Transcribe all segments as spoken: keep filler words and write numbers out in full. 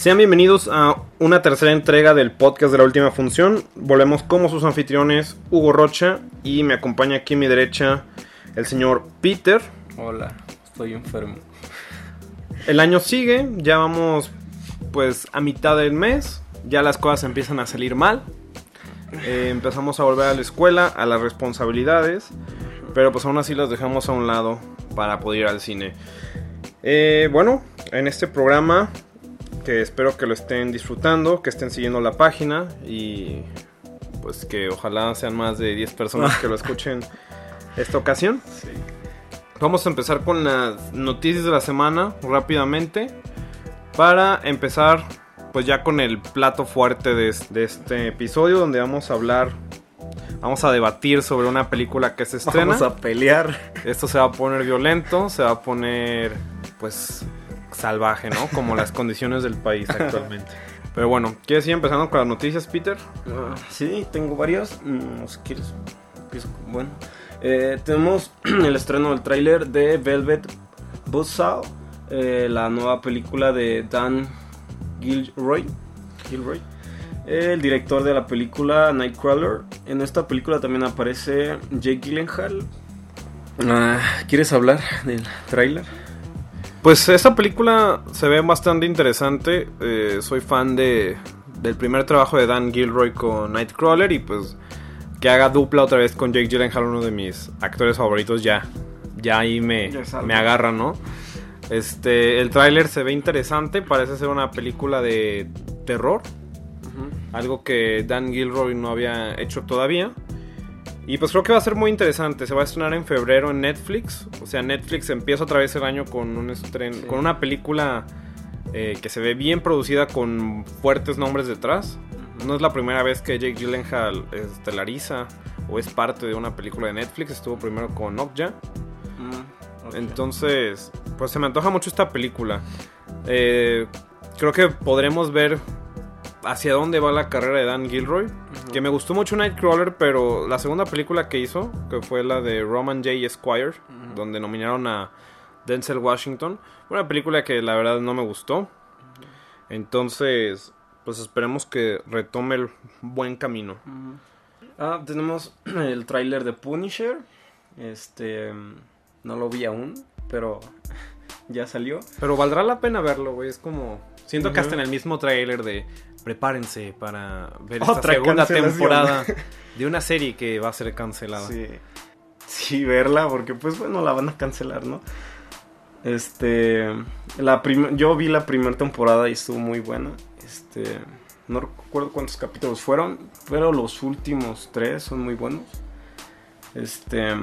Sean bienvenidos a una tercera entrega del podcast de La Última Función. Volvemos como sus anfitriones, Hugo Rocha, y me acompaña aquí a mi derecha el señor Peter. Hola, estoy enfermo. El año sigue, ya vamos pues a mitad del mes, ya las cosas empiezan a salir mal. Eh, empezamos a volver a la escuela, a las responsabilidades, pero pues aún así las dejamos a un lado para poder ir al cine. Eh, bueno, en este programa, que espero que lo estén disfrutando, que estén siguiendo la página y pues que ojalá sean más de diez personas que lo escuchen esta ocasión. Sí. Vamos a empezar con las noticias de la semana rápidamente para empezar pues ya con el plato fuerte de, de este episodio, donde vamos a hablar, vamos a debatir sobre una película que se estrena. Vamos a pelear. Esto se va a poner violento, se va a poner pues salvaje, ¿no? Como las condiciones del país actualmente. Pero bueno, ¿quieres ir empezando con las noticias, Peter? Uh, sí, tengo varias. Mm, si quieres, empiezo. Bueno, eh, tenemos el estreno del tráiler de Velvet Buzzsaw, eh, la nueva película de Dan Gilroy, Gilroy eh, el director de la película Nightcrawler. En esta película también aparece Jake Gyllenhaal. Uh, ¿Quieres hablar del tráiler? Pues esta película se ve bastante interesante. Eh, soy fan de del primer trabajo de Dan Gilroy con Nightcrawler, y pues que haga dupla otra vez con Jake Gyllenhaal, uno de mis actores favoritos, ya ya ahí me, me agarra, ¿no? Este, el tráiler se ve interesante, parece ser una película de terror, uh-huh. Algo que Dan Gilroy no había hecho todavía. Y pues creo que va a ser muy interesante. Se va a estrenar en febrero en Netflix. O sea, Netflix empieza otra vez el año con un estreno, sí. Con una película eh, que se ve bien producida, con fuertes nombres detrás. Uh-huh. No es la primera vez que Jake Gyllenhaal estelariza o es parte de una película de Netflix. Estuvo primero con Okja. Uh-huh. Okay. Entonces, pues se me antoja mucho esta película. Eh, creo que podremos ver hacia dónde va la carrera de Dan Gilroy. Uh-huh. Que me gustó mucho Nightcrawler, pero la segunda película que hizo, que fue la de Roman J. Esquire, uh-huh. donde nominaron a Denzel Washington, fue una película que la verdad no me gustó. Uh-huh. Entonces, pues esperemos que retome el buen camino. Uh-huh. Ah, tenemos el tráiler de Punisher. Este, no lo vi aún, pero ya salió. Pero valdrá la pena verlo, güey. Es como, siento uh-huh. que hasta en el mismo tráiler de prepárense para ver esta Otra segunda temporada de una serie que va a ser cancelada. Sí. Sí, verla, porque pues bueno, la van a cancelar, ¿no? Este, la prim- yo vi la primera temporada y estuvo muy buena. Este, no recuerdo cuántos capítulos fueron, pero los últimos tres son muy buenos. Este,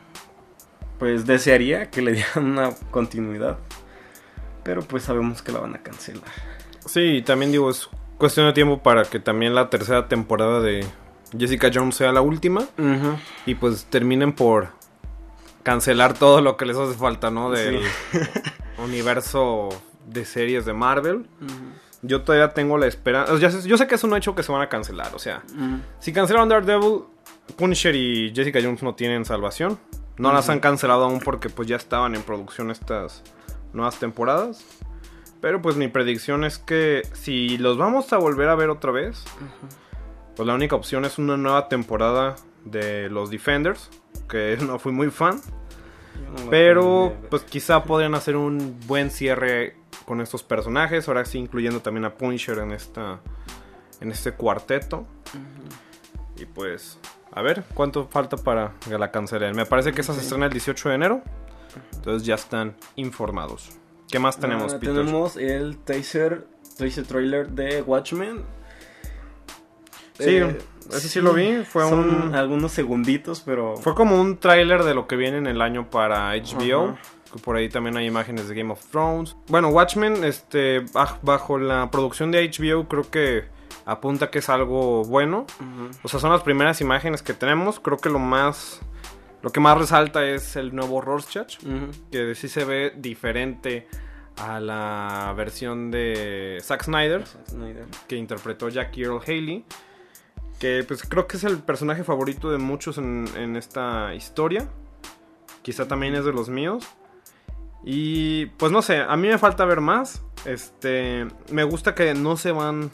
pues desearía que le dieran una continuidad, pero pues sabemos que la van a cancelar. Sí, también digo, es cuestión de tiempo para que también la tercera temporada de Jessica Jones sea la última. Uh-huh. Y pues terminen por cancelar todo lo que les hace falta, ¿no? Del sí. universo de series de Marvel. Uh-huh. Yo todavía tengo la esperanza. Yo, yo sé que es un hecho que se van a cancelar. O sea, uh-huh. si cancelaron Daredevil, Punisher y Jessica Jones no tienen salvación. No uh-huh. las han cancelado aún porque pues ya estaban en producción estas nuevas temporadas. Pero pues mi predicción es que si los vamos a volver a ver otra vez, uh-huh. pues la única opción es una nueva temporada de los Defenders, que no fui muy fan. No pero pues quizá podrían hacer un buen cierre con estos personajes, ahora sí incluyendo también a Punisher en esta en este cuarteto. Uh-huh. Y pues a ver cuánto falta para que la cancelen. Me parece que esa se estrena el dieciocho de enero, entonces ya están informados. ¿Qué más tenemos, uh, Peter? Tenemos el teaser, teaser trailer de Watchmen. Sí, eh, ese sí lo vi. Fue son un... algunos segunditos, pero... Fue como un tráiler de lo que viene en el año para H B O. Uh-huh. Que por ahí también hay imágenes de Game of Thrones. Bueno, Watchmen, este, bajo la producción de H B O, creo que apunta que es algo bueno. Uh-huh. O sea, son las primeras imágenes que tenemos. Creo que lo más... Lo que más resalta es el nuevo Rorschach, uh-huh. que sí se ve diferente a la versión de Zack Snyder, Zack Snyder. que interpretó Jackie Earle Haley, que pues creo que es el personaje favorito de muchos en, en esta historia. Quizá también es de los míos. Y pues no sé, a mí me falta ver más. Este, me gusta que no se van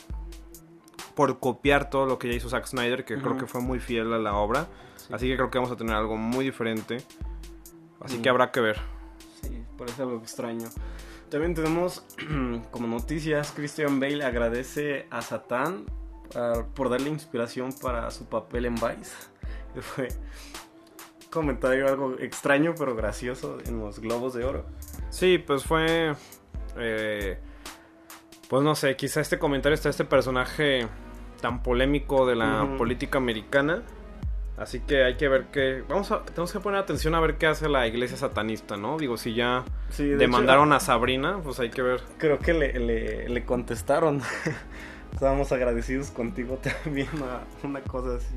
por copiar todo lo que ya hizo Zack Snyder, que uh-huh. creo que fue muy fiel a la obra. Sí. Así que creo que vamos a tener algo muy diferente. Así uh-huh. que habrá que ver. Sí, parece algo extraño. También tenemos como noticias, Christian Bale agradece a Satán uh, por darle inspiración para su papel en Vice. Fue un comentario algo extraño pero gracioso en los Globos de Oro. Sí, pues fue... Eh, pues no sé, quizá este comentario está este personaje tan polémico de la uh-huh. política americana. Así que hay que ver qué... Vamos a... Tenemos que poner atención a ver qué hace la iglesia satanista, ¿no? Digo, si ya sí, de demandaron hecho, a Sabrina, pues hay que ver. Creo que le, le, le contestaron. Estábamos agradecidos contigo también a una cosa así.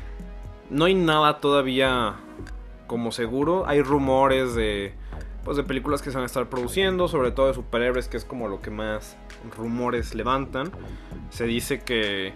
No hay nada todavía como seguro. Hay rumores de... Pues de películas que se van a estar produciendo, sobre todo de superhéroes, que es como lo que más rumores levantan. Se dice que...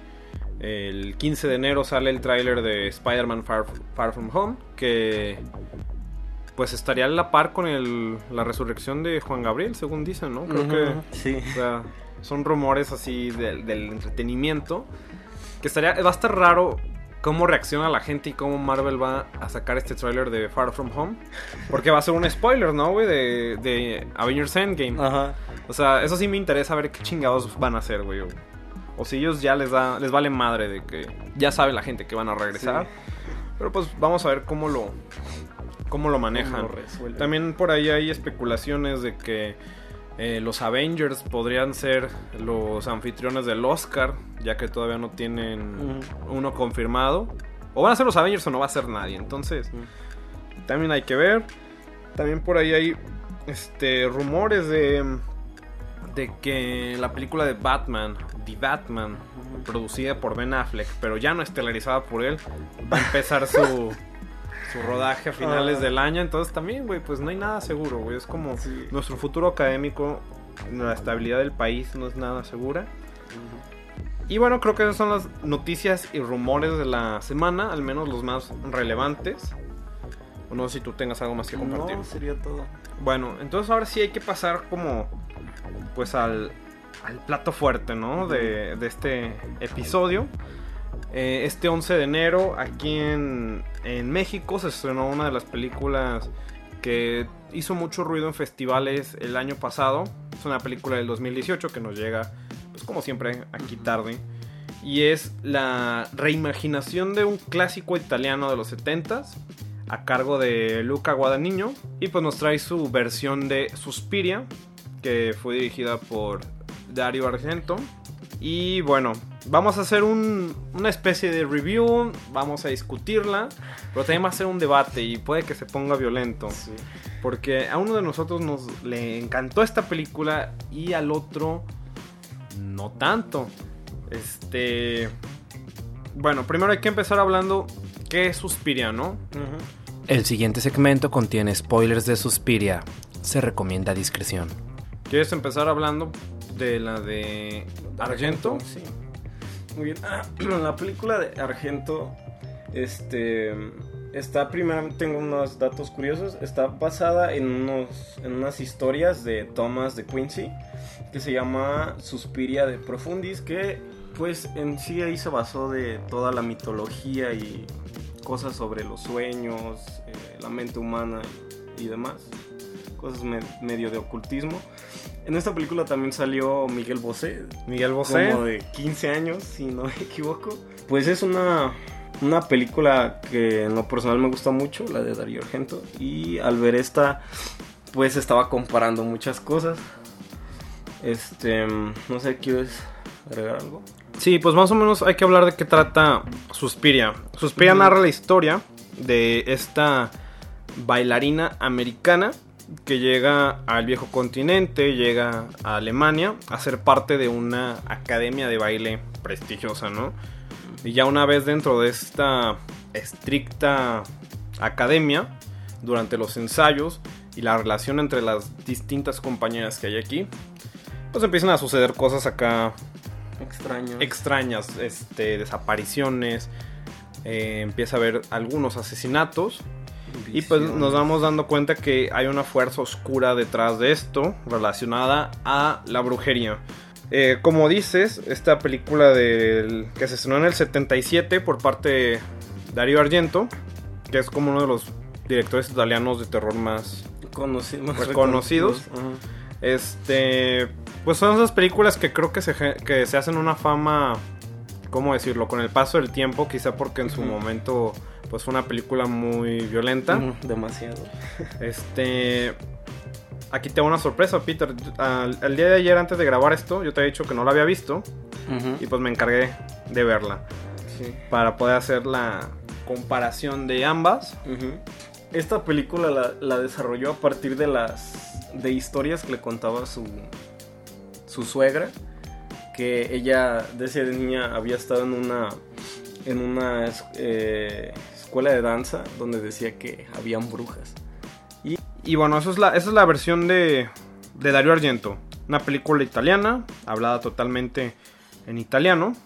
El quince de enero sale el tráiler de Spider-Man Far, Far From Home, que pues estaría a la par con el, la resurrección de Juan Gabriel, según dicen, ¿no? Creo uh-huh, que sí. O sea, son rumores así de, del entretenimiento, que estaría, va a estar raro cómo reacciona la gente y cómo Marvel va a sacar este tráiler de Far From Home, porque va a ser un spoiler, ¿no, güey? De, de Avengers Endgame. Ajá. O sea, eso sí me interesa ver qué chingados van a hacer, güey. O si ellos ya les da les vale madre de que ya sabe la gente que van a regresar. Sí. Pero pues vamos a ver cómo lo cómo lo manejan. Cómo lo También por ahí hay especulaciones de que eh, los Avengers podrían ser los anfitriones del Oscar, ya que todavía no tienen uh-huh. uno confirmado. O van a ser los Avengers o no va a ser nadie. Entonces, uh-huh. también hay que ver. También por ahí hay este rumores de de que la película de Batman, The Batman, producida por Ben Affleck, pero ya no estelarizada por él, va a empezar su, su rodaje a finales uh. del año. Entonces también, güey, pues no hay nada seguro, güey. Es como sí. nuestro futuro académico, la estabilidad del país no es nada segura. Uh-huh. Y bueno, creo que esas son las noticias y rumores de la semana, al menos los más relevantes. O no sé si tú tengas algo más que compartir. No, sería todo. Bueno, entonces ahora sí hay que pasar como... pues al, al plato fuerte, ¿no? De, de este episodio. Eh, este once de enero, aquí en, en México, se estrenó una de las películas que hizo mucho ruido en festivales el año pasado. Es una película del dos mil dieciocho que nos llega, pues como siempre, aquí tarde. Y es la reimaginación de un clásico italiano de los setentas, a cargo de Luca Guadagnino. Y pues nos trae su versión de Suspiria, que fue dirigida por Dario Argento. Y bueno, vamos a hacer un, una especie de review, vamos a discutirla, pero también va a ser un debate y puede que se ponga violento. Sí. Porque a uno de nosotros nos le encantó esta película y al otro no tanto. Este, bueno, primero hay que empezar hablando qué es Suspiria, ¿no? Uh-huh. El siguiente segmento contiene spoilers de Suspiria. Se recomienda discreción. ¿Quieres empezar hablando de la de Argento? Sí. Muy bien. Ah, la película de Argento, este, está primero, tengo unos datos curiosos. Está basada en unos, en unas historias de Thomas de Quincy, que se llama Suspiria de Profundis, que pues en sí ahí se basó de toda la mitología y cosas sobre los sueños, eh, la mente humana y, y demás. Cosas me, medio de ocultismo. En esta película también salió Miguel Bosé. Miguel Bosé. Como de quince años, si no me equivoco. Pues es una, una película que en lo personal me gusta mucho, la de Dario Argento. Y al ver esta, pues estaba comparando muchas cosas. Este, no sé, ¿quieres agregar algo? Sí, pues más o menos hay que hablar de qué trata Suspiria. Suspiria uh-huh. narra la historia de esta bailarina americana que llega al viejo continente, llega a Alemania a ser parte de una academia de baile prestigiosa, ¿no? Y ya una vez dentro de esta estricta academia, durante los ensayos y la relación entre las distintas compañeras que hay aquí, pues empiezan a suceder cosas acá extrañas, extrañas este, desapariciones, eh, empieza a haber algunos asesinatos. Y pues nos vamos dando cuenta que hay una fuerza oscura detrás de esto, relacionada a la brujería. Eh, como dices, esta película del, que se estrenó en el setenta y siete por parte de Dario Argento, que es como uno de los directores italianos de terror más, Conocí- más reconocidos. reconocidos. Ajá. Este, pues son esas películas que creo que se, que se hacen una fama, ¿cómo decirlo? Con el paso del tiempo, quizá porque en su Ujú. momento pues fue una película muy violenta. Ujú, demasiado. Este, aquí te hago una sorpresa, Peter. Al, al día de ayer, antes de grabar esto, yo te había dicho que no la había visto Ujú. y pues me encargué de verla Sí. para poder hacer la comparación de ambas. Ujú. Esta película la, la desarrolló a partir de las de historias que le contaba su su suegra, que ella desde niña había estado en una en una es- eh, escuela de danza donde decía que habían brujas. Y bueno, eso es la, esa es la versión de, de Dario Argento. Una película italiana, hablada totalmente en italiano.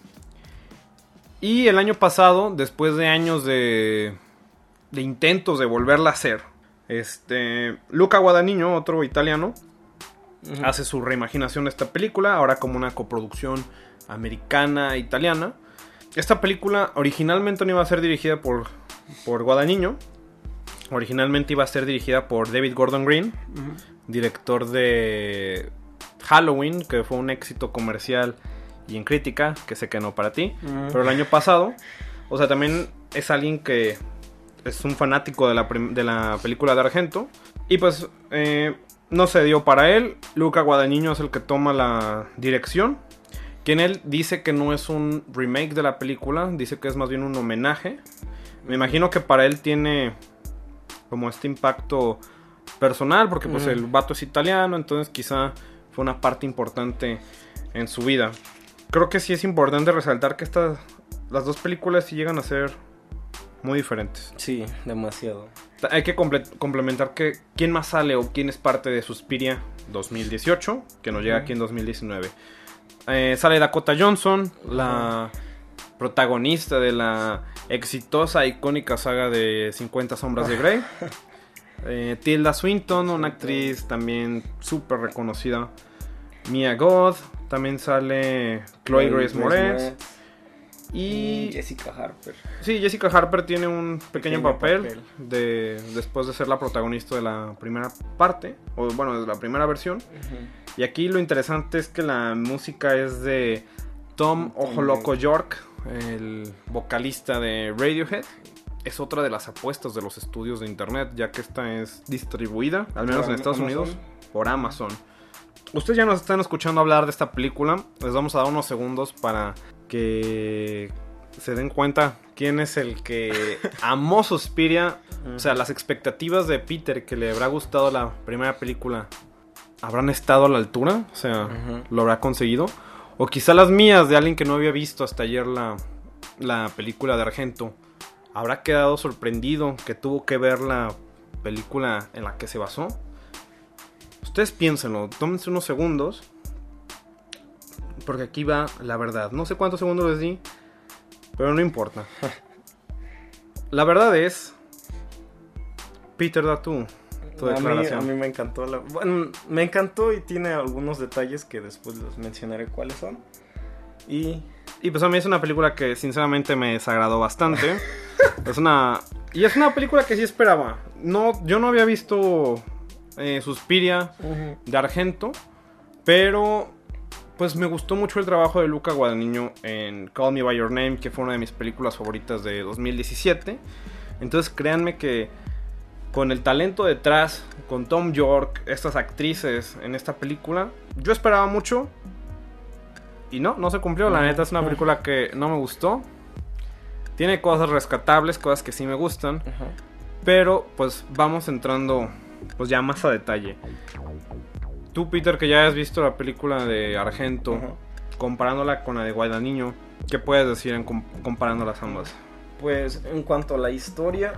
Y el año pasado, después de años de, de intentos de volverla a hacer, este, Luca Guadagnino, otro italiano, Ujú. hace su reimaginación de esta película, ahora como una coproducción americana-italiana. Esta película originalmente no iba a ser dirigida por, por Guadagnino. Originalmente iba a ser dirigida por David Gordon Green, Ujú. director de Halloween, que fue un éxito comercial y en crítica, que sé que no para ti. Ujú. Pero el año pasado, o sea, también es alguien que es un fanático de la, prim- de la película de Argento. Y pues eh, no se dio para él. Luca Guadagnino es el que toma la dirección. Quien él dice que no es un remake de la película, dice que es más bien un homenaje. Me imagino que para él tiene como este impacto personal, porque pues Ujú. el vato es italiano, entonces quizá fue una parte importante en su vida. Creo que sí es importante resaltar que estas, las dos películas sí llegan a ser muy diferentes. Sí, demasiado. Hay que comple- complementar que quién más sale o quién es parte de Suspiria dos mil dieciocho, que nos llega Ujú. aquí en dos mil diecinueve. Eh, sale Dakota Johnson, la protagonista de la exitosa, icónica saga de cincuenta sombras de Grey. Eh, Tilda Swinton, una actriz también súper reconocida. Mia Goth, también sale Chloe Grace Moretz. Y Y Jessica Harper. sí, Jessica Harper tiene un pequeño, Pequeño papel, papel. De, después de ser la protagonista de la primera parte, o bueno, de la primera versión. Ujú. Y aquí lo interesante es que la música es de Tom Ojo Loco York, el vocalista de Radiohead. Es otra de las apuestas de los estudios de internet, ya que esta es distribuida, al menos Por en Estados Amazon. Unidos, por Amazon. Ustedes ya nos están escuchando hablar de esta película. Les vamos a dar unos segundos para que se den cuenta quién es el que amó Suspiria. O sea, las expectativas de Peter, que le habrá gustado la primera película, ¿habrán estado a la altura? O sea, Ujú. ¿lo habrá conseguido? O quizá las mías, de alguien que no había visto hasta ayer la, la película de Argento, ¿habrá quedado sorprendido que tuvo que ver la película en la que se basó? Ustedes piénsenlo, tómense unos segundos, porque aquí va la verdad. No sé cuántos segundos les di, pero no importa. La verdad es... Peter, da tú tu A mí, declaración. a mí me encantó la... Bueno, me encantó y tiene algunos detalles que después les mencionaré cuáles son. Y... Y pues a mí es una película que sinceramente me desagradó bastante. Es una... Y es una película que sí esperaba. No, yo no había visto eh, Suspiria Ujú. de Argento, pero pues me gustó mucho el trabajo de Luca Guadagnino en Call Me By Your Name, que fue una de mis películas favoritas de dos mil diecisiete. Entonces créanme que con el talento detrás, con Tom York, estas actrices en esta película, yo esperaba mucho y no, no se cumplió. La neta es una película que no me gustó. Tiene cosas rescatables, cosas que sí me gustan, Ajá. pero pues vamos entrando pues ya más a detalle. Tú, Peter, que ya has visto la película de Argento, Ajá. comparándola con la de Guadagnino, ¿qué puedes decir en com- comparándolas ambas? Pues en cuanto a la historia,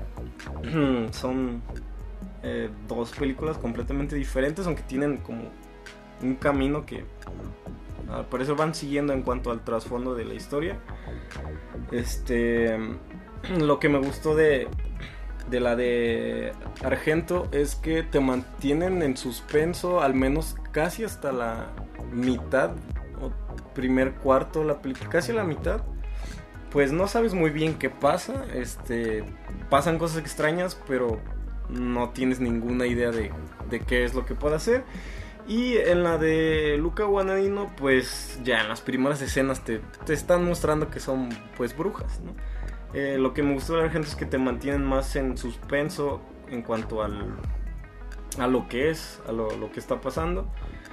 son eh, dos películas completamente diferentes, aunque tienen como un camino que al parecer van siguiendo en cuanto al trasfondo de la historia. Este, lo que me gustó de, de la de Argento es que te mantienen en suspenso al menos casi hasta la mitad o primer cuarto de la película, casi a la mitad. Pues no sabes muy bien qué pasa, este, pasan cosas extrañas, pero no tienes ninguna idea de, de qué es lo que puede hacer. Y en la de Luca Guadagnino, pues ya en las primeras escenas te, te están mostrando que son pues brujas, ¿no? Eh, lo que me gustó de Argento es que te mantienen más en suspenso en cuanto al, a lo que es, a lo, lo que está pasando.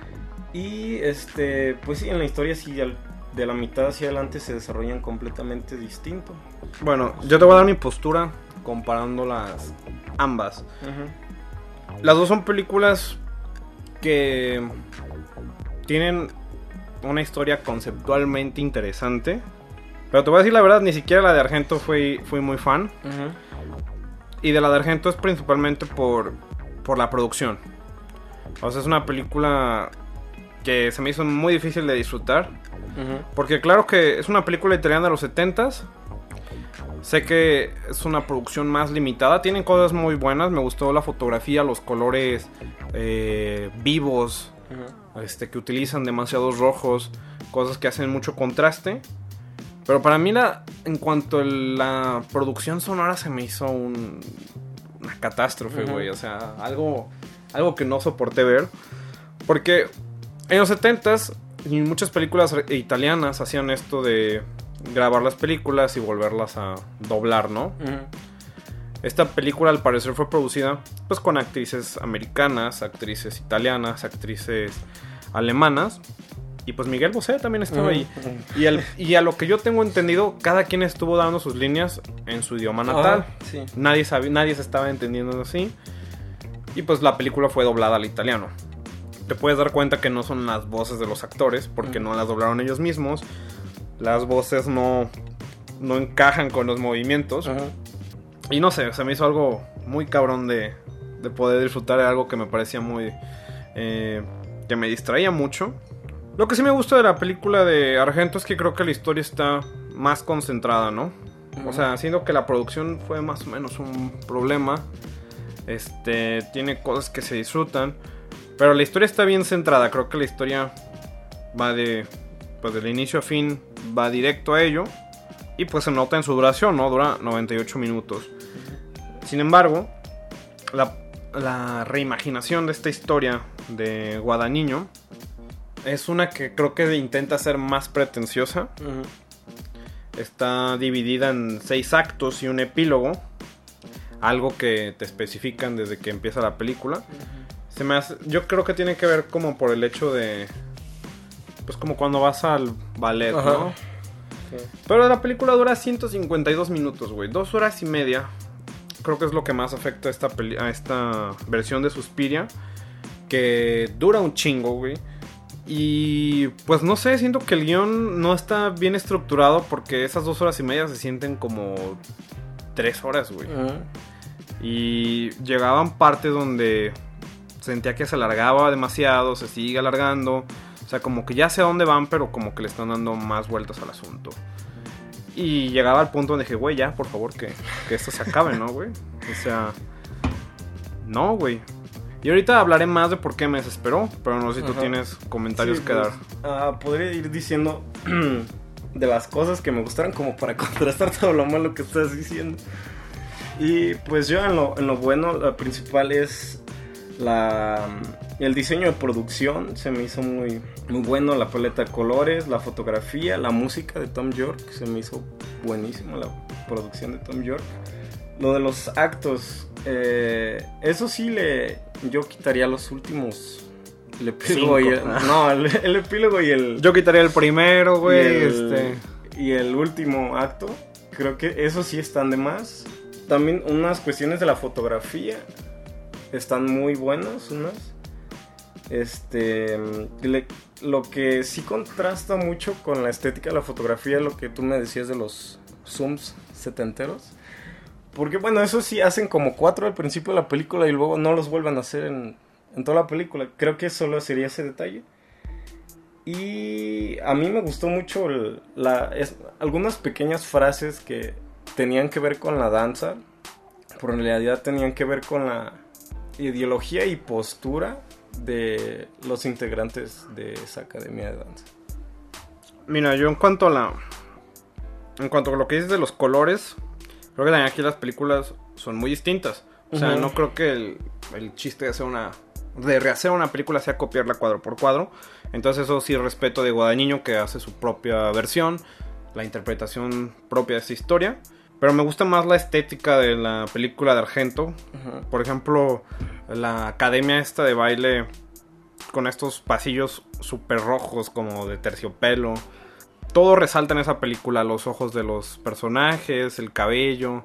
Y este, pues sí, en la historia sí, al, de la mitad hacia adelante se desarrollan completamente distinto. Bueno, yo te voy a dar mi postura comparándolas ambas. Uh-huh. Las dos son películas que tienen una historia conceptualmente interesante. Pero te voy a decir la verdad, ni siquiera la de Argento fui, fui muy fan. Uh-huh. Y de la de Argento es principalmente por, por la producción. O sea, es una película que se me hizo muy difícil de disfrutar. Uh-huh. Porque claro que es una película italiana de los setentas. Sé que es una producción más limitada. Tienen cosas muy buenas. Me gustó la fotografía, los colores eh, vivos. Uh-huh. Este, que utilizan demasiados rojos. Cosas que hacen mucho contraste. Pero para mí, la, en cuanto a la producción sonora, se me hizo un, una catástrofe, güey. Uh-huh. O sea, algo, algo que no soporté ver. Porque en los setentas, y muchas películas italianas hacían esto de grabar las películas y volverlas a doblar, ¿no? Uh-huh. Esta película, al parecer, fue producida pues con actrices americanas, actrices italianas, actrices alemanas. Y pues Miguel Bosé también estuvo uh-huh. ahí. Y, al, y a lo que yo tengo entendido, cada quien estuvo dando sus líneas en su idioma natal. Uh-huh. Sí. Nadie, sabe, nadie se estaba entendiendo así. Y pues la película fue doblada al italiano. Te puedes dar cuenta que no son las voces de los actores, porque uh-huh. no las doblaron ellos mismos. Las voces no, no encajan con los movimientos. Uh-huh. Y no sé, se me hizo algo muy cabrón de, de poder disfrutar de algo que me parecía muy... Eh, que me distraía mucho. Lo que sí me gusta de la película de Argento es que creo que la historia está más concentrada, ¿no? Uh-huh. O sea, siendo que la producción fue más o menos un problema. Este, tiene cosas que se disfrutan. Pero la historia está bien centrada. Creo que la historia va de... pues del inicio a fin, va directo a ello. Y pues se nota en su duración, ¿no? Dura noventa y ocho minutos. Sin embargo, la, la reimaginación de esta historia de Guadagnino es una que creo que intenta ser más pretenciosa. Uh-huh. Está dividida en seis actos y un epílogo. Algo que te especifican desde que empieza la película. Uh-huh. Se me hace, yo creo que tiene que ver como por el hecho de... pues como cuando vas al ballet, uh-huh. ¿no? Sí. Pero la película dura ciento cincuenta y dos minutos, güey. Dos horas y media. Creo que es lo que más afecta a esta, peli- a esta versión de Suspiria. Que dura un chingo, güey. Y pues no sé, siento que el guión no está bien estructurado porque esas dos horas y media se sienten como tres horas, güey. Uh-huh. Y llegaban partes donde sentía que se alargaba demasiado, se sigue alargando. O sea, como que ya sé a dónde van, pero como que le están dando más vueltas al asunto. Y llegaba al punto donde dije, güey, ya, por favor, que, que esto se acabe, ¿no, güey? O sea, no, güey. Y ahorita hablaré más de por qué me desesperó, pero no sé si tú Ajá. tienes comentarios sí, que pues, dar. Uh, podría ir diciendo de las cosas que me gustaron como para contrastar todo lo malo que estás diciendo. Y pues yo en lo, en lo bueno, lo principal es la, el diseño de producción. Se me hizo muy, muy bueno, la paleta de colores, la fotografía, la música de Thom Yorke. Se me hizo buenísima la producción de Thom Yorke. Lo de los actos, eh, eso sí le... yo quitaría los últimos. El epílogo Cinco. y el. No, el, el epílogo y el. Yo quitaría el primero, güey. Y, este. y el último acto. Creo que esos sí están de más. También unas cuestiones de la fotografía están muy buenas. Unas. Este. Le, lo que sí contrasta mucho con la estética de la fotografía, lo que tú me decías de los zooms setenteros. Porque bueno, eso sí, hacen como cuatro al principio de la película y luego no los vuelven a hacer en, en toda la película. Creo que solo sería ese detalle. Y a mí me gustó mucho el, la, es, algunas pequeñas frases que tenían que ver con la danza. pero en realidad tenían que ver con la ideología y postura de los integrantes de esa academia de danza. Mira, yo en cuanto a la... En cuanto a lo que dices de los colores, creo que también aquí las películas son muy distintas. O sea, uh-huh. no creo que el, el chiste de hacer una... De rehacer una película sea copiarla cuadro por cuadro. Entonces eso sí respeto de Guadagnino, que hace su propia versión, la interpretación propia de esta historia. Pero me gusta más la estética de la película de Argento. Uh-huh. Por ejemplo, la academia esta de baile con estos pasillos súper rojos como de terciopelo. Todo resalta en esa película, los ojos de los personajes, el cabello.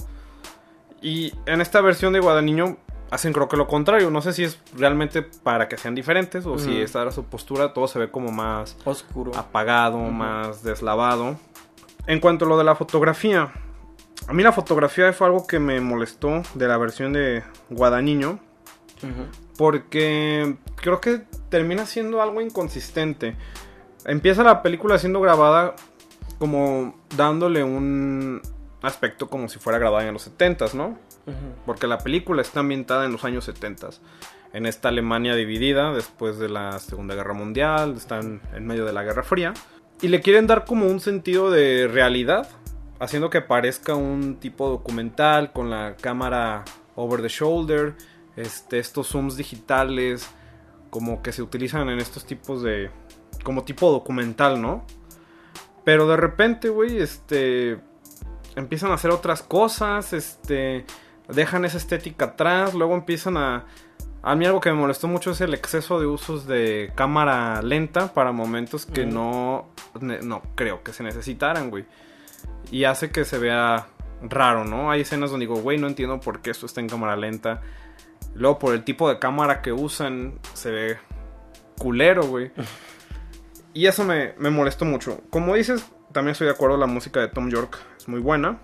Y en esta versión de Guadagnino hacen creo que lo contrario. No sé si es realmente para que sean diferentes o uh-huh. si esta era su postura. Todo se ve como más oscuro, apagado, uh-huh. más deslavado. En cuanto a lo de la fotografía, a mí la fotografía fue algo que me molestó de la versión de Guadagnino. Uh-huh. Porque creo que termina siendo algo inconsistente. Empieza la película siendo grabada como dándole un aspecto como si fuera grabada en los setentas, ¿no? Uh-huh. Porque la película está ambientada en los años setentas. En esta Alemania dividida después de la Segunda Guerra Mundial. Están en medio de la Guerra Fría. Y le quieren dar como un sentido de realidad, haciendo que parezca un tipo documental con la cámara over the shoulder. Este, estos zooms digitales como que se utilizan en estos tipos de... como tipo documental, ¿no? Pero de repente, güey, este... empiezan a hacer otras cosas, este... dejan esa estética atrás, luego empiezan a... A mí algo que me molestó mucho es el exceso de usos de cámara lenta para momentos que mm. no... no creo que se necesitaran, güey. Y hace que se vea raro, ¿no? Hay escenas donde digo, güey, no entiendo por qué esto está en cámara lenta. Luego por el tipo de cámara que usan se ve culero, güey. Y eso me, me molestó mucho. Como dices, también estoy de acuerdo, la música de Thom Yorke es muy buena.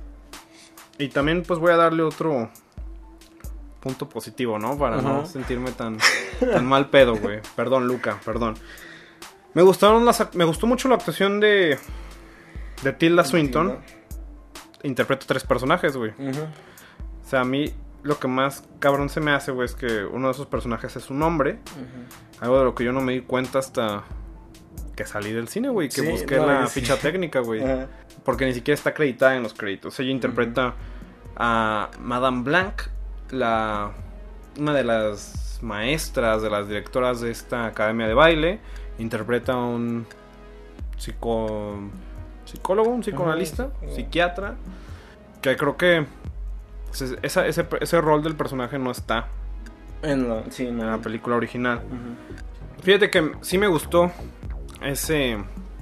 Y también pues voy a darle otro punto positivo, ¿no? Para uh-huh. no sentirme tan, tan mal pedo, güey. Perdón, Luca, perdón. Me gustaron las, me gustó mucho la actuación de de Tilda Swinton. Interpreta tres personajes, güey. Uh-huh. O sea, a mí lo que más cabrón se me hace, güey, es que uno de esos personajes es un hombre. Uh-huh. Algo de lo que yo no me di cuenta hasta que salí del cine, güey. Que sí, busqué no, la sí. ficha técnica, güey. Uh-huh. Porque ni siquiera está acreditada en los créditos. Ella interpreta uh-huh. a Madame Blanc, la una de las maestras, de las directoras de esta academia de baile. Interpreta a un psico... psicólogo, un psicoanalista, uh-huh. psiquiatra. Que creo que esa, ese, ese rol del personaje no está en la, sí, no. en la película original. Uh-huh. Fíjate que sí me gustó ese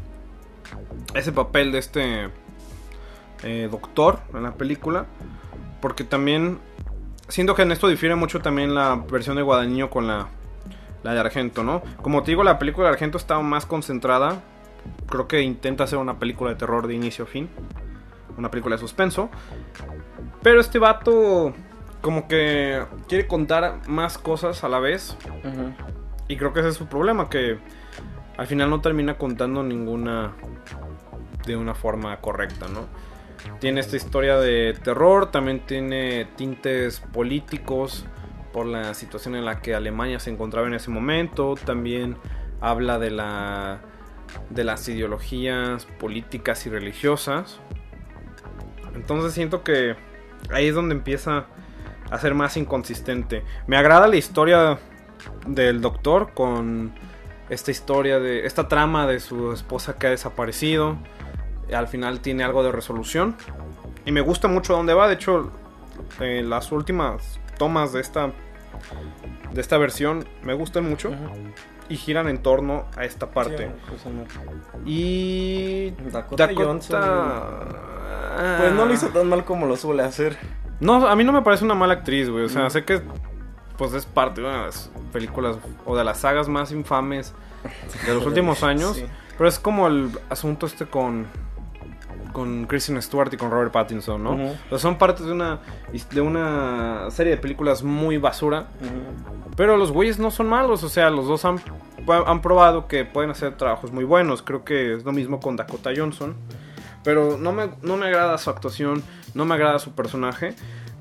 ese papel de este eh, doctor en la película, porque también siento que en esto difiere mucho también la versión de Guadagnino con la, la de Argento, ¿no? Como te digo, la película de Argento está más concentrada. Creo que intenta hacer una película de terror de inicio a fin, una película de suspenso. Pero este vato como que quiere contar más cosas a la vez. Uh-huh. Y creo que ese es su problema, que al final no termina contando ninguna de una forma correcta, ¿no? Tiene esta historia de terror, también tiene tintes políticos por la situación en la que Alemania se encontraba en ese momento. También habla de la de las ideologías políticas y religiosas. Entonces siento que ahí es donde empieza a ser más inconsistente. Me agrada la historia del doctor con esta historia de esta trama de su esposa que ha desaparecido. Al final tiene algo de resolución y me gusta mucho dónde va. De hecho, eh, las últimas tomas de esta de esta versión me gustan mucho. Uh-huh. Y giran en torno a esta parte. Sí, pues no. Y Dakota, Dakota Johnson, pues no lo hizo tan mal como lo suele hacer. No, a mí no me parece una mala actriz, güey. O sea, mm. sé que pues es parte de una de las películas o de las sagas más infames de los últimos años. Sí. Pero es como el asunto este con con Kristen Stewart y con Robert Pattinson, ¿no? Uh-huh. O sea, son parte de una de una serie de películas muy basura. Uh-huh. Pero los güeyes no son malos, o sea, los dos han, han probado que pueden hacer trabajos muy buenos. Creo que es lo mismo con Dakota Johnson. Pero no me, no me agrada su actuación, no me agrada su personaje.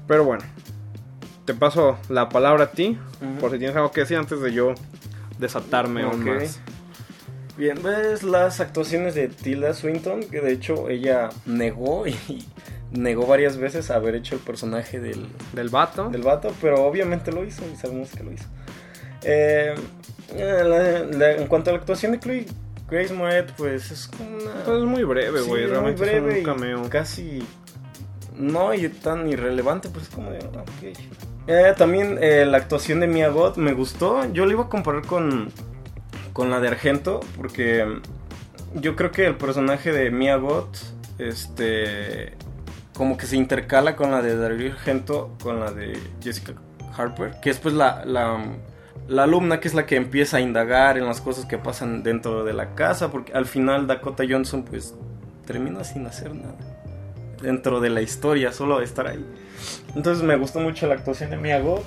Pero bueno, te paso la palabra a ti, Uh-huh. por si tienes algo que decir antes de yo desatarme aún Ok. más. Bien, ves las actuaciones de Tilda Swinton, que de hecho ella negó y negó varias veces haber hecho el personaje del, Del vato. del vato, pero obviamente lo hizo y sabemos que lo hizo. Eh, la- la- en cuanto a la actuación de Chloe Grace Moretz, pues es como una... Pues es muy breve, güey, Sí, es realmente muy breve es un cameo. y casi no y tan irrelevante, pues es como de... ok. Eh, también eh, la actuación de Mia Goth me gustó. Yo la iba a comparar con, con la de Argento, porque yo creo que el personaje de Mia Goth, este, como que se intercala con la de Dario Argento, con la de Jessica Harper, que es pues la, la, la alumna que es la que empieza a indagar en las cosas que pasan dentro de la casa, porque al final Dakota Johnson pues termina sin hacer nada dentro de la historia, solo de estar ahí. Entonces me gustó mucho la actuación de Mia Goth.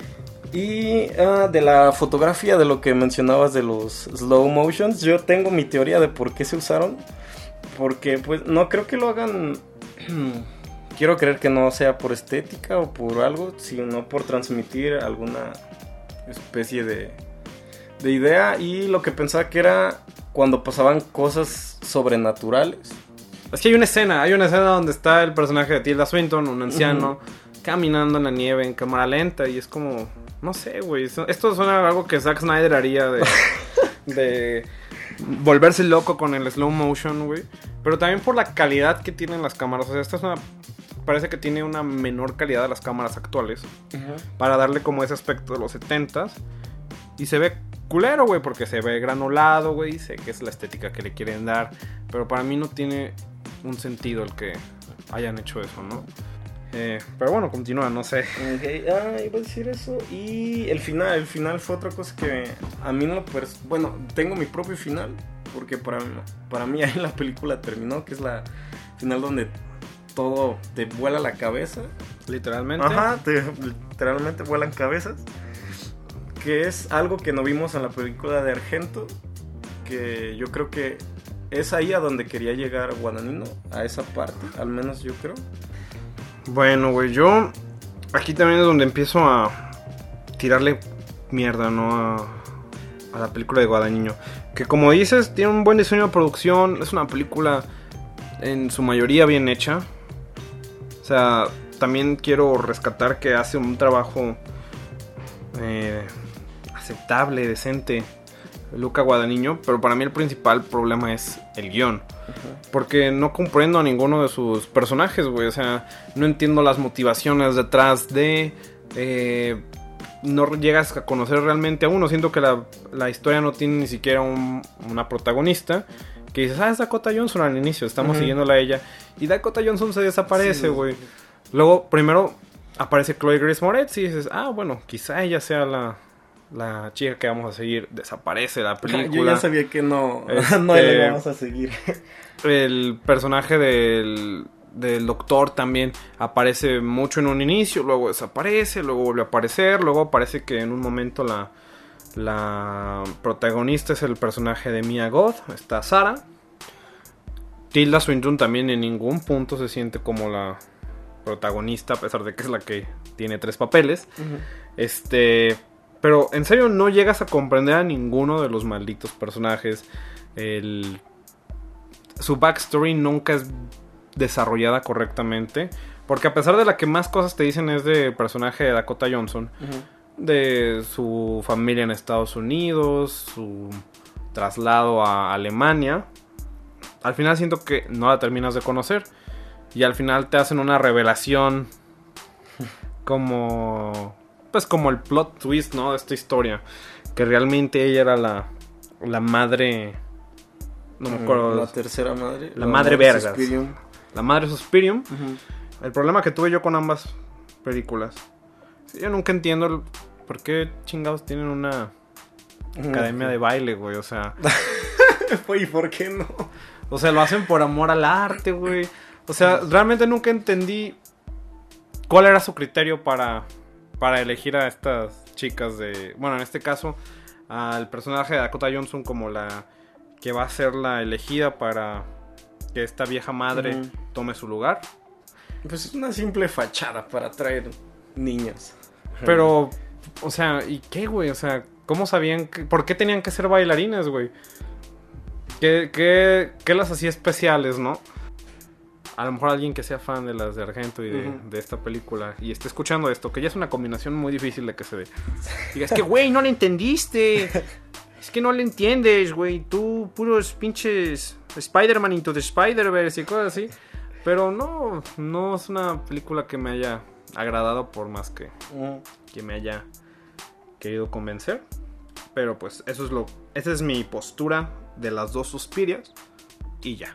Y uh, de la fotografía, de lo que mencionabas de los slow motions, yo tengo mi teoría de por qué se usaron. Porque pues no creo que lo hagan... Quiero creer que no sea por estética o por algo, sino por transmitir alguna especie de, de idea. Y lo que pensaba que era cuando pasaban cosas sobrenaturales. Es que hay una escena, hay una escena donde está el personaje de Tilda Swinton, un anciano, Uh-huh. caminando en la nieve en cámara lenta y es como, no sé, güey, eso- esto suena a algo que Zack Snyder haría de, de volverse loco con el slow motion, güey, pero también por la calidad que tienen las cámaras, o sea, esta es una, parece que tiene una menor calidad de las cámaras actuales, para darle como ese aspecto de los setentas, y se ve culero, güey, porque se ve granulado, güey, sé que es la estética que le quieren dar, pero para mí no tiene un sentido el que hayan hecho eso, ¿no? Eh, pero bueno, continúa, no sé. Ok, ah, iba a decir eso. Y el final, el final fue otra cosa que a mí no lo... pers- Bueno, tengo mi propio final, porque para, para mí ahí la película terminó, que es la final donde todo te vuela la cabeza. Literalmente. Ajá, te, literalmente vuelan cabezas. Que es algo que no vimos en la película de Argento, que yo creo que es ahí a donde quería llegar Guadagnino, a esa parte, al menos yo creo. Bueno, güey, yo aquí también es donde empiezo a tirarle mierda, ¿no? A, a la película de Guadagnino. Que como dices, tiene un buen diseño de producción, es una película en su mayoría bien hecha. O sea, también quiero rescatar que hace un trabajo eh, aceptable, decente Luca Guadagnino, pero para mí el principal problema es el guión. Uh-huh. Porque no comprendo a ninguno de sus personajes, güey. O sea, no entiendo las motivaciones detrás de... Eh, no llegas a conocer realmente a uno. Siento que la, la historia no tiene ni siquiera un, una protagonista. Que dices, ah, es Dakota Johnson al inicio. Estamos Uh-huh. siguiéndola a ella. Y Dakota Johnson se desaparece, Sí. güey. Luego, primero aparece Chloe Grace Moretz y dices, ah, bueno, quizá ella sea la... la chica que vamos a seguir. Desaparece la película. Yo ya sabía que no, Este, no le íbamos a seguir. El personaje del, del doctor también aparece mucho en un inicio, luego desaparece, luego vuelve a aparecer, luego parece que en un momento la, la protagonista es el personaje de Mia Goth, está Sarah. Tilda Swinton también en ningún punto se siente como la protagonista, a pesar de que es la que tiene tres papeles. Uh-huh. Este, pero en serio no llegas a comprender a ninguno de los malditos personajes. El, su backstory nunca es desarrollada correctamente, porque a pesar de la que más cosas te dicen es del personaje de Dakota Johnson, Uh-huh. de su familia en Estados Unidos, su traslado a Alemania, al final siento que no la terminas de conocer. Y al final te hacen una revelación como... pues como el plot twist, ¿no? De esta historia. Que realmente ella era la, la madre... no me acuerdo. La tercera madre. La madre vergas. Suspirium. La madre Suspirium. Uh-huh. El problema que tuve yo con ambas películas. Yo nunca entiendo el, por qué chingados tienen una academia de baile, güey. O sea... ¿Y por qué no? O sea, lo hacen por amor al arte, güey. O sea, realmente nunca entendí cuál era su criterio para, para elegir a estas chicas de... Bueno, en este caso, al personaje de Dakota Johnson como la que va a ser la elegida para que esta vieja madre Uh-huh. tome su lugar. Pues es una simple fachada para atraer niños. Pero, o sea, ¿y qué, güey? O sea, ¿cómo sabían? Que, ¿por qué tenían que ser bailarines, güey? ¿Qué, qué, ¿Qué las hacía especiales, no? A lo mejor alguien que sea fan de las de Argento y de, uh-huh. de esta película y esté escuchando esto, que ya es una combinación muy difícil de que se dé. Diga, es que, güey, no le entendiste. Es que no le entiendes, güey. Tú, puros pinches Spider-Man into the Spider-Verse y cosas así. Pero no, no es una película que me haya agradado por más que, uh-huh. que me haya querido convencer. Pero pues, eso es lo... Esa es mi postura de las dos Suspirias. Y ya.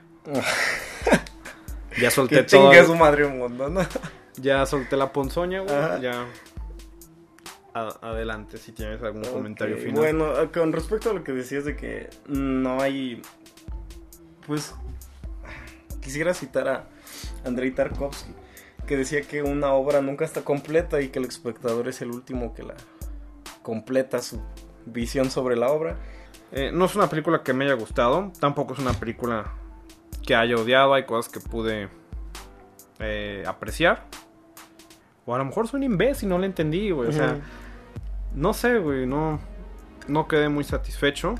Ya solté que todo. Que chingue su madre un mundo, ¿no? Ya solté la ponzoña, güey. Ajá. Ya. A- adelante, si tienes algún okay. comentario final. Bueno, con respecto a lo que decías de que no hay. Pues. Quisiera citar a Andrei Tarkovsky, que decía que una obra nunca está completa y que el espectador es el último que la completa su visión sobre la obra. Eh, no es una película que me haya gustado. Tampoco es una película que haya odiado. Hay cosas que pude eh, apreciar. O a lo mejor soy un imbécil y no la entendí, güey. O sea, uh-huh. no sé, güey. No, no quedé muy satisfecho.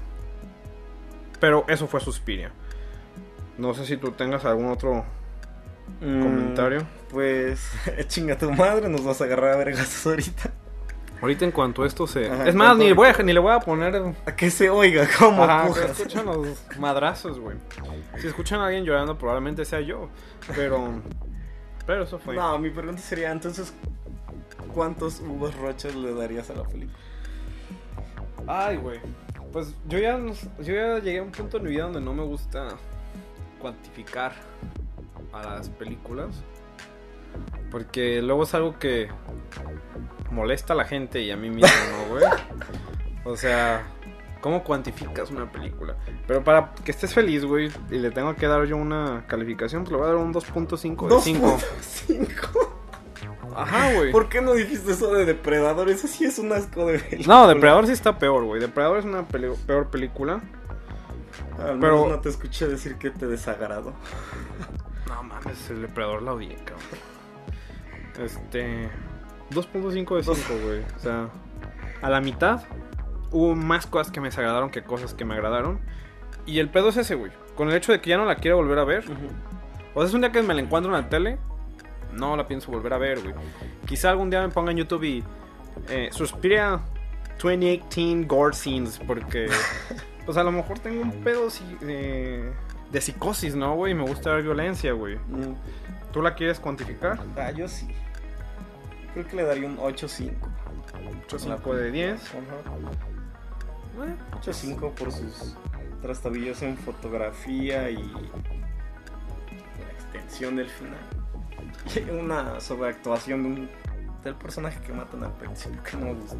Pero eso fue Suspiria. No sé si tú tengas algún otro mm, comentario. Pues, chinga tu madre, nos vas a agarrar a vergas ahorita. Ahorita en cuanto a esto se... Ajá, es más, ni, voy a, ni le voy a poner... A que se oiga, como pujas. Escuchan los madrazos, güey. Si escuchan a alguien llorando, probablemente sea yo. Pero... Pero eso fue... No, mi pregunta sería, entonces, ¿cuántos Hugos Rochas le darías a la película? Ay, güey. Pues yo ya, yo ya llegué a un punto en mi vida donde no me gusta cuantificar a las películas. Porque luego es algo que molesta a la gente y a mí mismo, ¿no, güey? O sea, ¿cómo cuantificas una película? Pero para que estés feliz, güey, y le tengo que dar yo una calificación, pues le voy a dar un dos punto cinco de cinco. ¿dos punto cinco? Ajá, güey. ¿Por qué no dijiste eso de Depredador? Eso sí es un asco de película. No, Depredador sí está peor, güey. Depredador es una peli- peor película. Al menos pero... no te escuché decir que te desagradó. No mames, el Depredador la odié, cabrón. Este... dos punto cinco de cinco, güey. O sea, a la mitad hubo más cosas que me desagradaron que cosas que me agradaron. Y el pedo es ese, güey. Con el hecho de que ya no la quiero volver a ver. Uh-huh. O sea, es un día que me la encuentro en la tele, no la pienso volver a ver, güey. Quizá algún día me ponga en YouTube y eh, Suspiria veinte dieciocho Gore Scenes, porque pues a lo mejor tengo un pedo de, de psicosis, ¿no, güey? Me gusta ver violencia, güey. Mm. ¿Tú la quieres cuantificar? Ah, yo sí. Creo que le daría un ocho cinco. ocho cinco de diez. Uh-huh. Eh, ocho cinco por sus trastabillos en fotografía y la extensión del final. Y una sobreactuación de un, del personaje que matan al principio que no me gustó.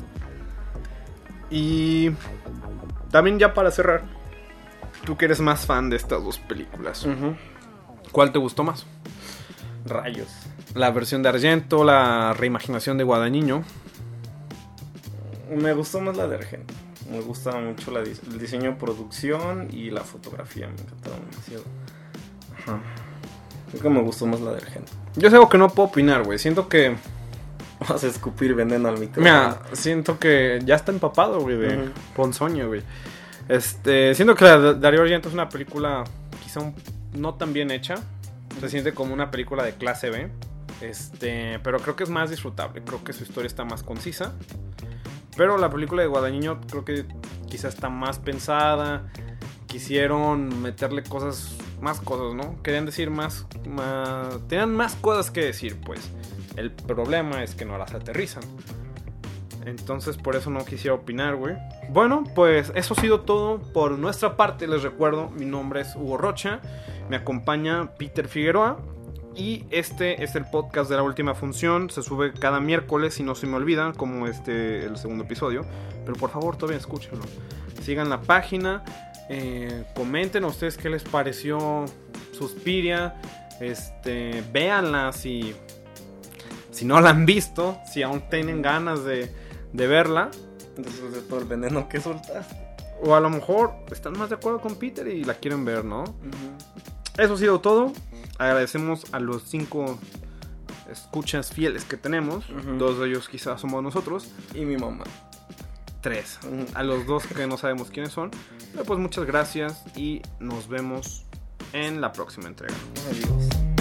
Y también ya para cerrar, tú que eres más fan de estas dos películas, uh-huh. ¿cuál te gustó más? Rayos. La versión de Argento, la reimaginación de Guadagnino. Me gustó más la de Argento. Me gusta mucho la, el diseño de producción y la fotografía. Me encantaron demasiado. Ajá. Creo que me gustó más la de Argento. Yo sé algo que no puedo opinar, güey. Siento que... Vas a escupir veneno al micrófono. Mira, siento que ya está empapado, güey, de uh-huh. ponzoña, güey. Este, siento que la de Dario Argento es una película quizá un, no tan bien hecha. Se siente como una película de clase B. Este, pero creo que es más disfrutable. Creo que su historia está más concisa. Pero la película de Guadagnino creo que quizá está más pensada. Quisieron meterle cosas, más cosas, ¿no? Querían decir más, más... Tenían más cosas que decir, pues. El problema es que no las aterrizan. Entonces por eso no quisiera opinar, güey. Bueno, pues eso ha sido todo por nuestra parte. Les recuerdo, mi nombre es Hugo Rocha. Me acompaña Peter Figueroa. Y este es el podcast de La Última Función. Se sube cada miércoles, si no se me olvida, como este, el segundo episodio. Pero por favor, todavía escúchenlo. Sigan la página. Eh, comenten a ustedes qué les pareció Suspiria. Este, véanla si, si no la han visto. Si aún tienen ganas de, de verla. Después de todo el veneno que soltaste. O a lo mejor están más de acuerdo con Peter y la quieren ver, ¿no? Uh-huh. Eso ha sido todo. Agradecemos a los cinco escuchas fieles que tenemos. Ujú. Dos de ellos quizás somos nosotros. Y mi mamá. Tres. A los dos que no sabemos quiénes son. Pero pues muchas gracias y nos vemos en la próxima entrega. Adiós.